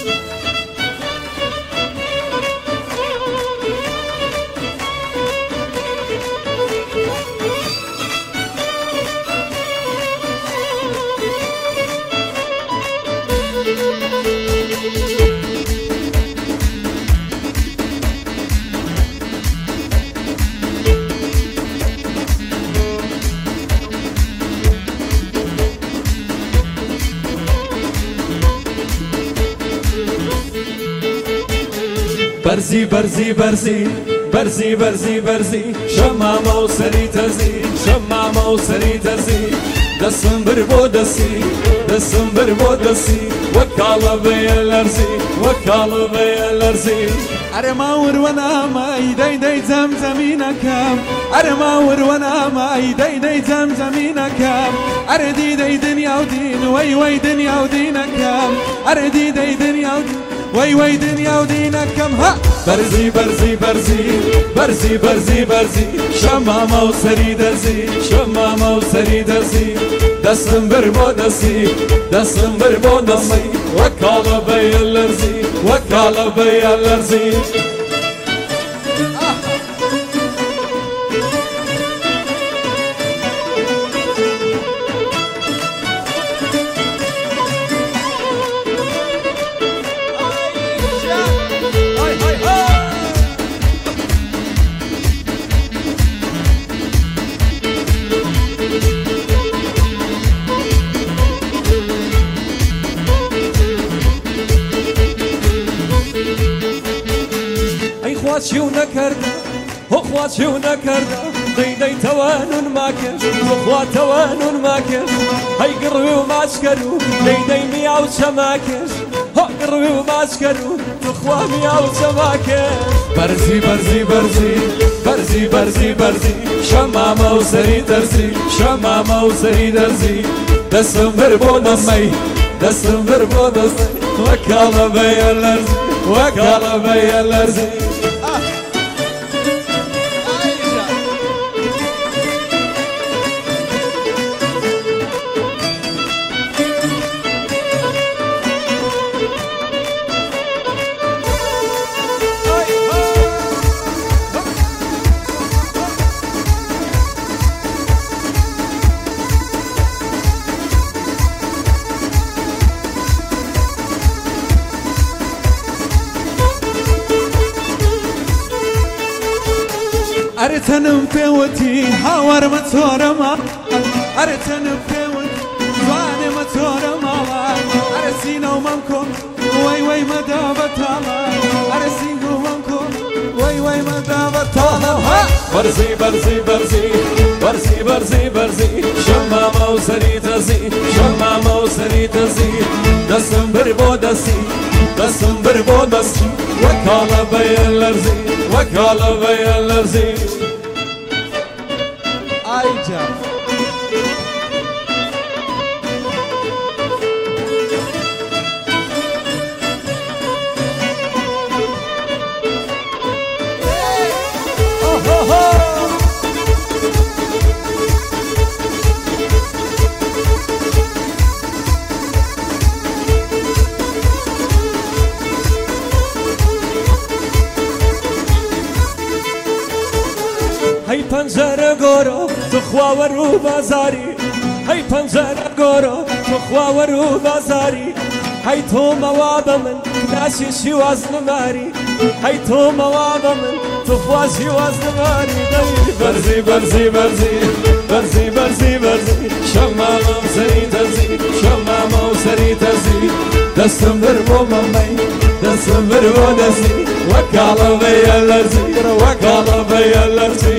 برزي برزي برزي برزي برزي برزي شمامة وسري تزي شمامة وسري تزي دسم بربو دسي دسم بربو دسي وكالة بي الارزي وكالة بي الارزي أرماور وانا ماي داي داي زمزمينا كام أرماور وانا ماي داي داي زمزمينا كام أردي داي دنيا ودين وي وي دنيا ودينا كام أردي داي دنيا ودين وي وي دنيا ودينا كم ها برزي برزي برزي برزي برزي برزي شمامة وسري درزي شمامة وسري درزي دسم بربو دسي دسم بربو دسي وكالة بي الارزي وكالة بي الارزي خواتي ونكردا خواتي ونكردا دي دي توانون ماكش خوات توانون ماكش هاي قروي وماسكرو دي دي مياو سماكش ها قروي وماسكرو تخوا مياو سماكش برزي برزي برزي برزي برزي برزي شمامة وسري درزي شمامة وسري درزي دسم بربو دسي دسم بربو دسي وكالة بي الارزي وكالة بي الارزي أرتنم بيوتي هاور متورما أرتنم بيوتي فاني متورما أرسينا ومنكم وي وي مدابة الله أرسينا ومنكم وي وي مدابة الله برزي برزي برزي برزي برزي برزي شمامة وسري تزي شمامة وسري تزي دسم بربو دسي دسم بربو دسي وكالة بي الارزي وكالة بي الارزي أيجا هاي پنجره گورو تو خواور و بازاری هاي پنجره گورو تو خواور و بازاری هاي تو مواب من ناشی شواز نماری هاي تو مواب من تو خواشی واز نماری برزی برزی برزی برزی برزی برزی شمامة وسري تزي شمامة وسري تزي دسم بربو ممي دسم بربو دسي وكالة بي الارزي وكالة بي الارزي